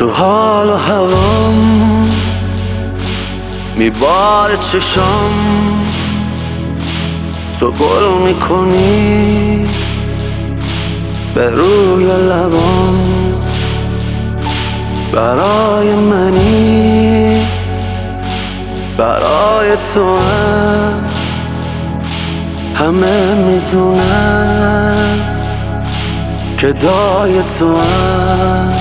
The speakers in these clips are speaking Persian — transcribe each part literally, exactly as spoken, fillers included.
تو حال و هوام میباره چشام، تو گل میکنی به روی لبام. برای منی، برای تو هم همه میدونن گدای تو هم،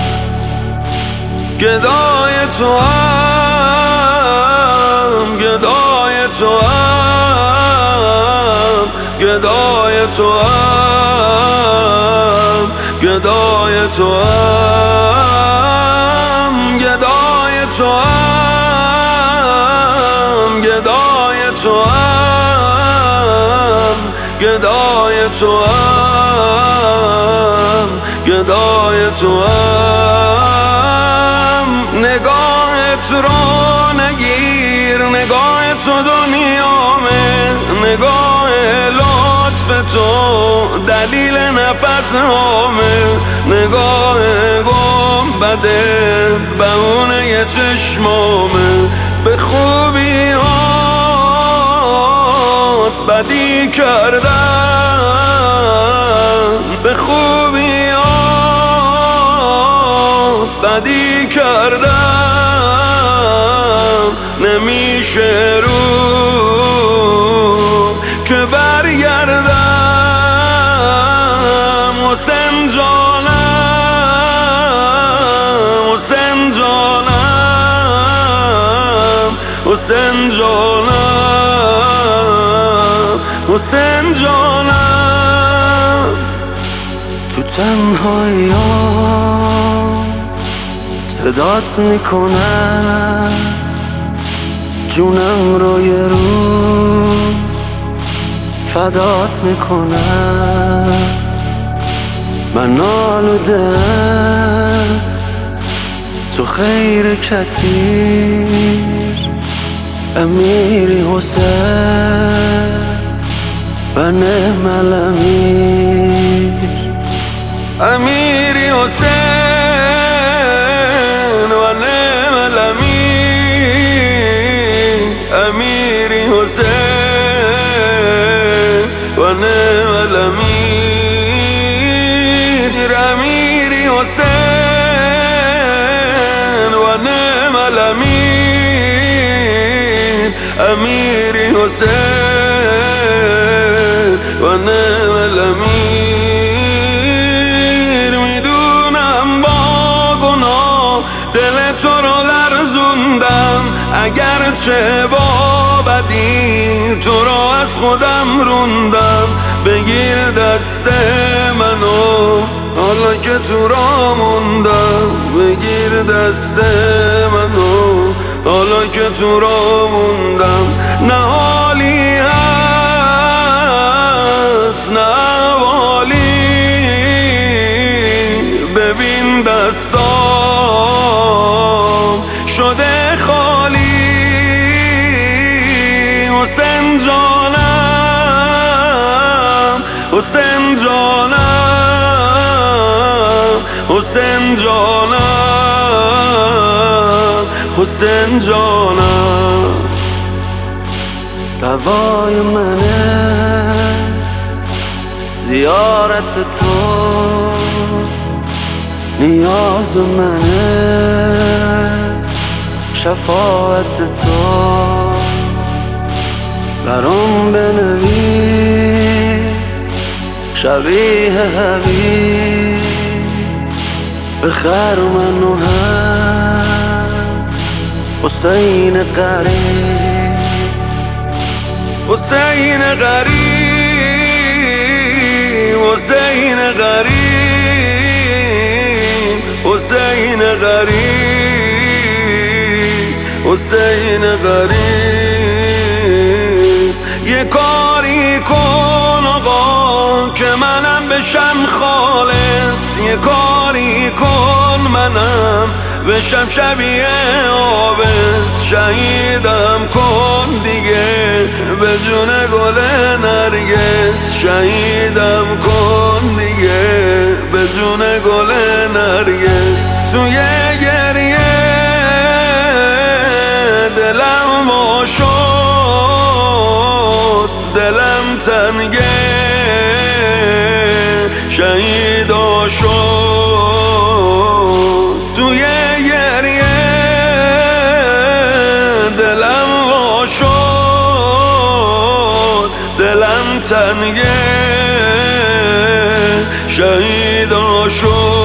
گدای تو هم، گدای تو هم، گدای تو هم، گدای تو هم، گدای تو هم، گدای تو هم، گدای تو هم، گدای تو هم. نگاهت رو نگیر، نگاه تو دنیامه، نگاه لطف تو دلیل نفس هامه، نگاه گنبده بهونه چشمامه. به خوبی هات بدی کردم، به خوبی هات بدی کردم. نمیشه رو که برگردم. حسین جانم، حسین جانم، حسین جانم، حسین جانم. تو تنهایی‌ام صدات میکنم، جونم رو یه روز فدات میکنم. من آلودم تو خیر کثیر، امیری حسین و نعم الامیر. امیری حسین و نعم الامیر، امیری حسین و نعم الامیر، امیری حسین و نعم الامیر، امیری حسین و نعم الامیر. میدونم با گناه دل تو رو لرزوندم، اگرچه با بدی تو رو از خودم روندم. بگیر دست منو حالا که تو را موندم، بگیر دست منو حالا که تو را موندم. نه حالی هست نه احوالی، ببین دستام شده خالی. حسین جانم، حسین جانم، حسین جانم، حسین جانم. دوای منه زیارت تو، نیاز منه شفاعت تو. برام بنویس شبیه حبیب، بخر منو هم حسین قریب، حسین قریب، حسین قریب، حسین قریب، حسین قریب. یه کاری کن آقا که منم بشم خالص، یه کاری کن منم بشم شبیه آبس. شهیدم کن دیگه به جون گل نرگس، شهیدم کن دیگه به جون گل نرگس. توی گریه دلم تنگه شهیدا شد توی گریه دلم وا شد دلم تنگه شهیدا شد